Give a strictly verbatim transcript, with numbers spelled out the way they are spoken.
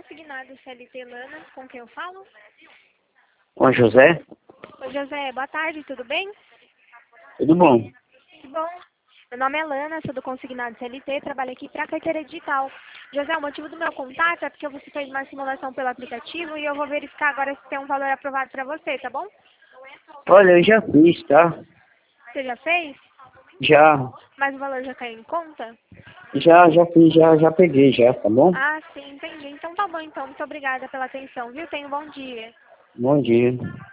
consignado C L T Lana, com quem eu falo? Com José? Oi, José, boa tarde, tudo bem? Tudo bom? Que bom. Meu nome é Lana, sou do consignado C L T, trabalho aqui para a carteira digital. José, o motivo do meu contato é porque você fez uma simulação pelo aplicativo e eu vou verificar agora se tem um valor aprovado para você, tá bom? Olha, eu já fiz, tá? Você já fez? Já, Mas o valor já caiu em conta? já, já fiz, já, já peguei já, tá bom? Ah, sim, entendi. Então tá bom, então. Muito obrigada pela atenção, viu? Tenha um bom dia. Bom dia.